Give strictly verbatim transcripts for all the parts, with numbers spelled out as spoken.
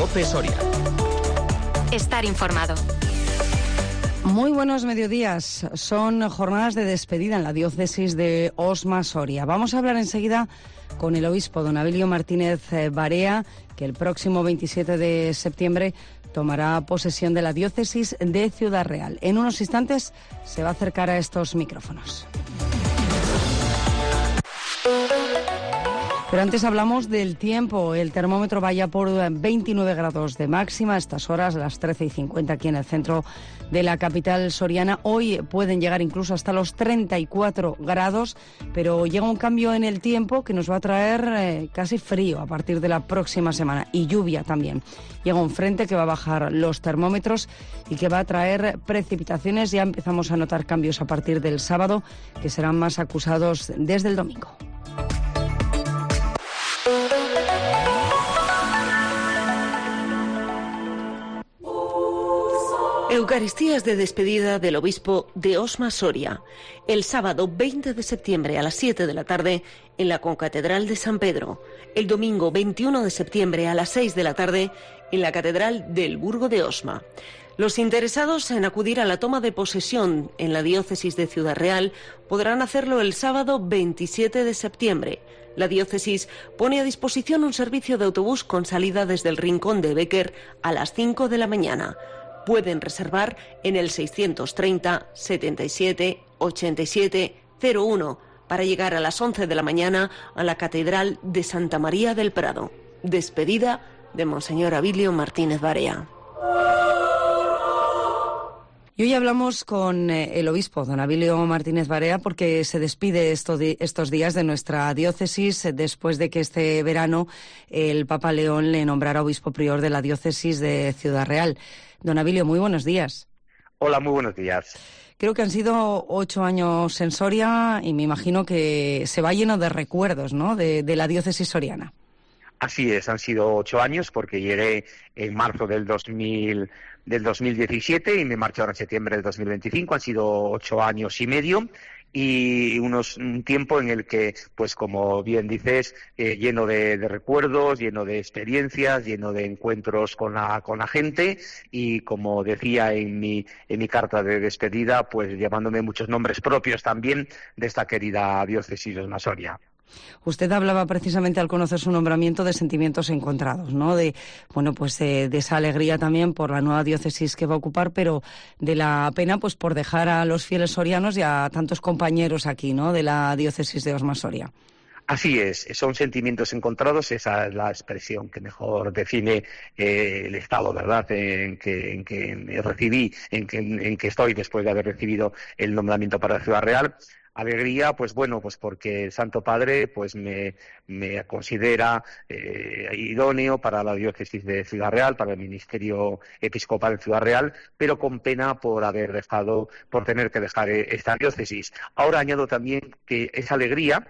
COPE Soria. Estar informado. Muy buenos mediodías. Son jornadas de despedida en la diócesis de Osma Soria. Vamos a hablar enseguida con el obispo don Abilio Martínez Barea, que el próximo veintisiete de septiembre tomará posesión de la diócesis de Ciudad Real. En unos instantes se va a acercar a estos micrófonos. Pero antes hablamos del tiempo. El termómetro vaya por veintinueve grados de máxima a estas horas, a las trece y cincuenta aquí en el centro de la capital soriana. Hoy pueden llegar incluso hasta los treinta y cuatro grados, pero llega un cambio en el tiempo que nos va a traer eh, casi frío a partir de la próxima semana y lluvia también. Llega un frente que va a bajar los termómetros y que va a traer precipitaciones. Ya empezamos a notar cambios a partir del sábado, que serán más acusados desde el domingo. Eucaristías de despedida del obispo de Osma Soria, el sábado veinte de septiembre a las siete de la tarde en la Concatedral de San Pedro, el domingo veintiuno de septiembre a las seis de la tarde en la Catedral del Burgo de Osma. Los interesados en acudir a la toma de posesión en la diócesis de Ciudad Real podrán hacerlo el sábado veintisiete de septiembre. La diócesis pone a disposición un servicio de autobús con salida desde el Rincón de Béquer a las cinco de la mañana. Pueden reservar en el seiscientos treinta, setenta y siete, ochenta y siete, cero uno para llegar a las once de la mañana a la Catedral de Santa María del Prado. Despedida de Monseñor Abilio Martínez Barea. Y hoy hablamos con el obispo, don Abilio Martínez Barea, porque se despide estos, estos días de nuestra diócesis después de que este verano el Papa León le nombrara obispo prior de la diócesis de Ciudad Real. Don Abilio, muy buenos días. Hola, muy buenos días. Creo que han sido ocho años en Soria y me imagino que se va lleno de recuerdos, ¿no?, de, de la diócesis soriana. Así es, han sido ocho años porque llegué en marzo del dos mil, del dos mil diecisiete y me marché ahora en septiembre del dos mil veinticinco. Han sido ocho años y medio y unos, un tiempo en el que, pues como bien dices, eh, lleno de, de recuerdos, lleno de experiencias, lleno de encuentros con la, con la gente y, como decía en mi, en mi carta de despedida, pues llamándome muchos nombres propios también de esta querida diócesis de Osma Soria. Usted hablaba precisamente al conocer su nombramiento de sentimientos encontrados, ¿no? De, bueno, pues eh, de esa alegría también por la nueva diócesis que va a ocupar, pero de la pena, pues por dejar a los fieles sorianos y a tantos compañeros aquí, ¿no?, de la diócesis de Osma Soria. Así es, son sentimientos encontrados, esa es la expresión que mejor define eh, el estado, ¿verdad?, en que, en que recibí, en que, en que estoy después de haber recibido el nombramiento para Ciudad Real. Alegría, pues bueno, pues porque el Santo Padre pues me, me considera eh, idóneo para la diócesis de Ciudad Real, para el ministerio episcopal en Ciudad Real, pero con pena por haber dejado, por tener que dejar esta diócesis. Ahora añado también que esa alegría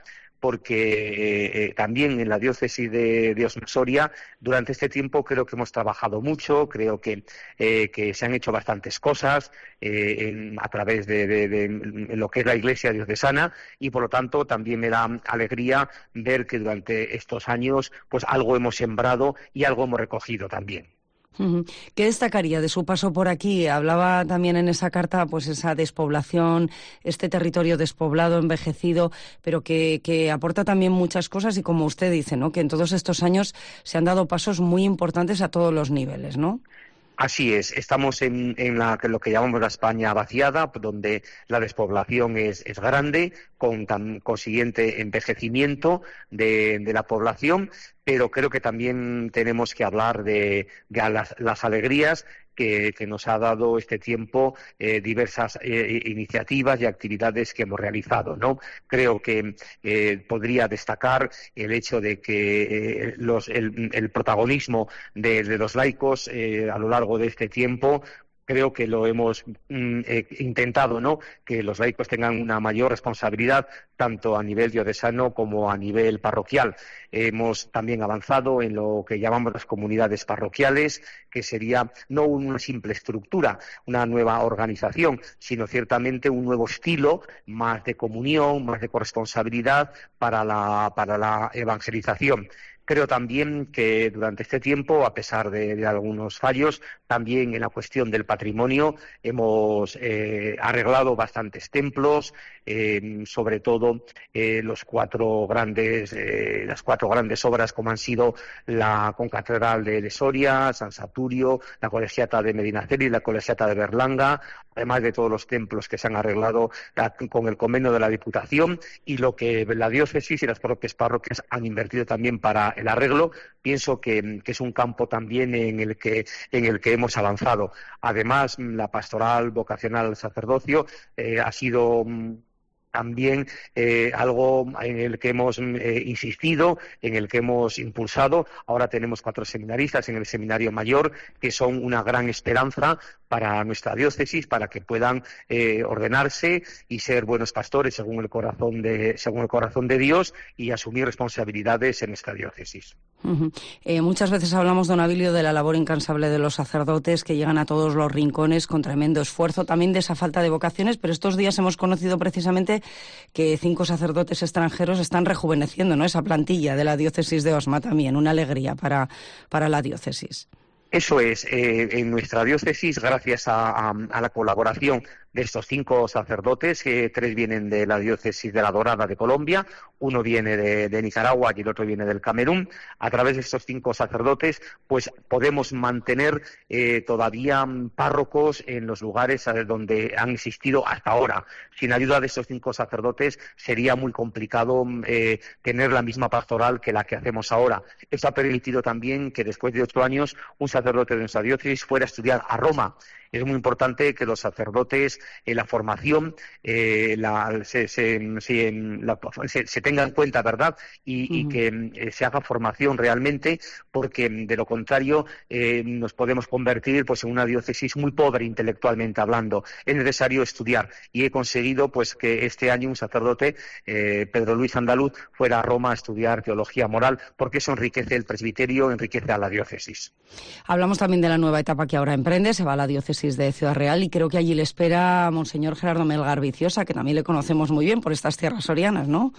porque eh, también en la diócesis de, de Osma Soria durante este tiempo creo que hemos trabajado mucho, creo que, eh, que se han hecho bastantes cosas eh, en, a través de, de, de, de lo que es la Iglesia diocesana y por lo tanto también me da alegría ver que durante estos años pues algo hemos sembrado y algo hemos recogido también. ¿Qué destacaría de su paso por aquí? Hablaba también en esa carta, pues esa despoblación, este territorio despoblado, envejecido, pero que, que aporta también muchas cosas y, como usted dice, ¿no?, que en todos estos años se han dado pasos muy importantes a todos los niveles, ¿no? Así es, estamos en, en la, lo que llamamos la España vaciada, donde la despoblación es, es grande, con tan consiguiente envejecimiento de, de la población, pero creo que también tenemos que hablar de, de las, las alegrías que, que nos ha dado este tiempo, eh, diversas eh, iniciativas y actividades que hemos realizado, ¿no? Creo que eh, podría destacar el hecho de que eh, los, el, el protagonismo de, de los laicos eh, a lo largo de este tiempo. Creo que lo hemos mm, eh, intentado, ¿no?, que los laicos tengan una mayor responsabilidad tanto a nivel diocesano como a nivel parroquial. Hemos también avanzado en lo que llamamos las comunidades parroquiales, que sería no una simple estructura, una nueva organización, sino ciertamente un nuevo estilo, más de comunión, más de corresponsabilidad para la, para la evangelización. Creo también que durante este tiempo, a pesar de, de algunos fallos, también en la cuestión del patrimonio hemos eh, arreglado bastantes templos, eh, sobre todo eh, los cuatro grandes, eh, las cuatro grandes obras como han sido la concatedral de, de Soria, San Saturio, la colegiata de Medinaceli y la colegiata de Berlanga, además de todos los templos que se han arreglado con el convenio de la Diputación y lo que la diócesis y las propias parroquias han invertido también para el arreglo. Pienso que, que es un campo también en el que en el que hemos avanzado. Además, la pastoral vocacional al sacerdocio eh, ha sido también eh, algo en el que hemos eh, insistido, en el que hemos impulsado. Ahora tenemos cuatro seminaristas en el seminario mayor que son una gran esperanza para nuestra diócesis, para que puedan eh, ordenarse y ser buenos pastores según el corazón de según el corazón de Dios y asumir responsabilidades en esta diócesis. Uh-huh. Eh, muchas veces hablamos, don Abilio, de la labor incansable de los sacerdotes que llegan a todos los rincones con tremendo esfuerzo, también de esa falta de vocaciones, pero estos días hemos conocido precisamente que cinco sacerdotes extranjeros están rejuveneciendo, ¿no?, esa plantilla de la diócesis de Osma también, una alegría para, para la diócesis. Eso es, eh, en nuestra diócesis, gracias a, a, a la colaboración de estos cinco sacerdotes, eh, tres vienen de la diócesis de La Dorada de Colombia, uno viene de, de Nicaragua y el otro viene del Camerún. A través de estos cinco sacerdotes, pues podemos mantener eh, todavía párrocos en los lugares donde han existido hasta ahora. Sin ayuda de estos cinco sacerdotes sería muy complicado eh, tener la misma pastoral que la que hacemos ahora. Esto ha permitido también que después de ocho años un sacerdote de nuestra diócesis fuera a estudiar a Roma. Es muy importante que los sacerdotes, en la formación, eh, la, se, se, se, la, se, se tenga en cuenta, ¿verdad? Y, uh-huh. y que eh, se haga formación realmente, porque de lo contrario eh, nos podemos convertir pues en una diócesis muy pobre intelectualmente hablando. Es necesario estudiar y he conseguido pues que este año un sacerdote, eh, Pedro Luis Andaluz, fuera a Roma a estudiar teología moral, porque eso enriquece el presbiterio, enriquece a la diócesis. Hablamos también de la nueva etapa que ahora emprende, se va a la diócesis de Ciudad Real y creo que allí le espera Monseñor Gerardo Melgar Viciosa, que también le conocemos muy bien por estas tierras sorianas, ¿no?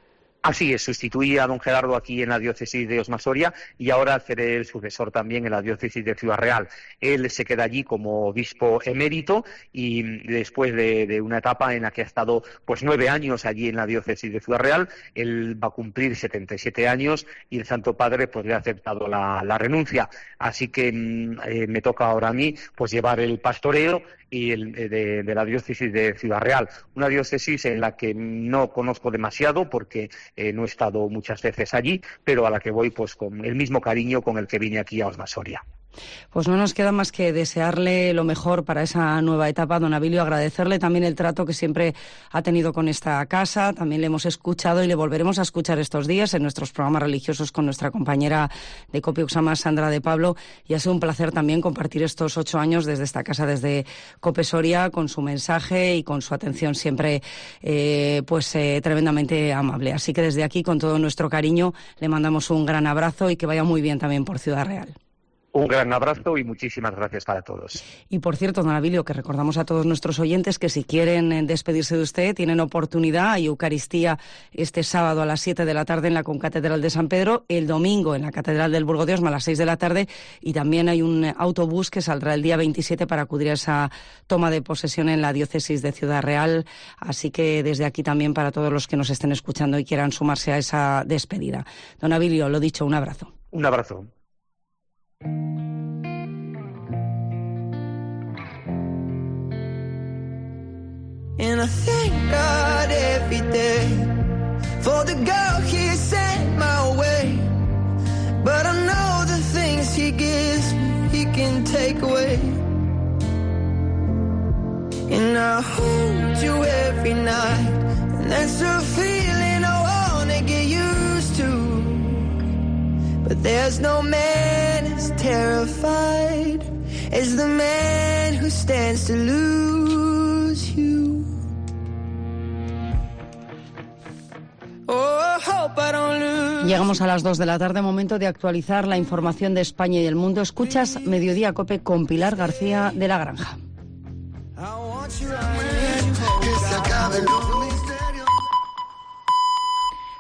Así es, sustituí a don Gerardo aquí en la diócesis de Osma Soria y ahora seré el sucesor también en la diócesis de Ciudad Real. Él se queda allí como obispo emérito y después de, de una etapa en la que ha estado pues nueve años allí en la diócesis de Ciudad Real, él va a cumplir setenta y siete años y el Santo Padre pues le ha aceptado la, la renuncia. Así que eh, me toca ahora a mí pues llevar el pastoreo y el, de, de la diócesis de Ciudad Real, una diócesis en la que no conozco demasiado porque eh, no he estado muchas veces allí, pero a la que voy pues con el mismo cariño con el que vine aquí a Osma Soria. Pues no nos queda más que desearle lo mejor para esa nueva etapa, don Abilio, agradecerle también el trato que siempre ha tenido con esta casa, también le hemos escuchado y le volveremos a escuchar estos días en nuestros programas religiosos con nuestra compañera de Cope Uxama, Sandra de Pablo, y ha sido un placer también compartir estos ocho años desde esta casa, desde Cope Soria, con su mensaje y con su atención siempre eh, pues eh, tremendamente amable. Así que desde aquí, con todo nuestro cariño, le mandamos un gran abrazo y que vaya muy bien también por Ciudad Real. Un gran abrazo y muchísimas gracias para todos. Y por cierto, don Abilio, que recordamos a todos nuestros oyentes que si quieren despedirse de usted, tienen oportunidad. Hay Eucaristía este sábado a las siete de la tarde en la Concatedral de San Pedro, el domingo en la Catedral del Burgo de Osma a las seis de la tarde, y también hay un autobús que saldrá el día veintisiete para acudir a esa toma de posesión en la diócesis de Ciudad Real. Así que desde aquí también para todos los que nos estén escuchando y quieran sumarse a esa despedida. Don Abilio, lo dicho, un abrazo. Un abrazo. And I thank God every day for the girl He sent my way. But I know the things He gives me, He can take away. And I hold you every night, and that's a feeling I wanna get used to. But there's no man as terrified as the man who stands to lose you. Llegamos a las dos de la tarde, momento de actualizar la información de España y del mundo. Escuchas Mediodía Cope con Pilar García de la Granja. I want you, I want you.